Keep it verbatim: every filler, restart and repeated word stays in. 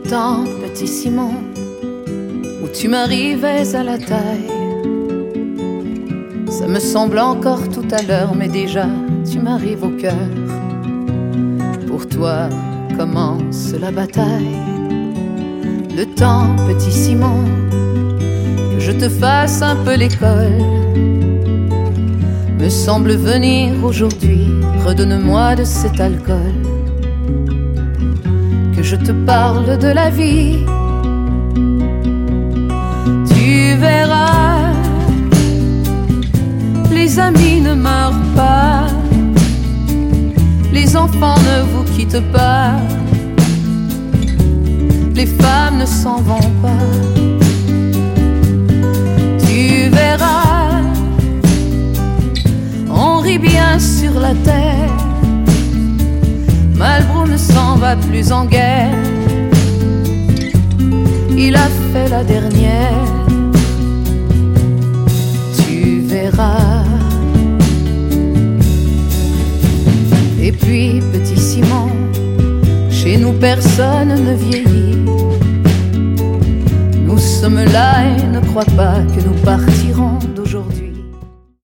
temps, petit Simon, où tu m'arrivais à la taille. Ça me semble encore tout à l'heure, mais déjà tu m'arrives au cœur. Pour toi commence la bataille. Le temps, petit Simon, que je te fasse un peu l'école, me semble venir aujourd'hui. Redonne-moi de cet alcool, que je te parle de la vie. Tu verras, les amis ne meurent pas, les enfants ne vous quittent pas, les femmes ne s'en vont pas. Tu verras, on rit bien sur la terre, Malbrou ne s'en va plus en guerre, il a fait la dernière. Tu verras. Et puis, petit Simon, chez nous personne ne vieillit. Nous sommes là et ne crois pas que nous partirons.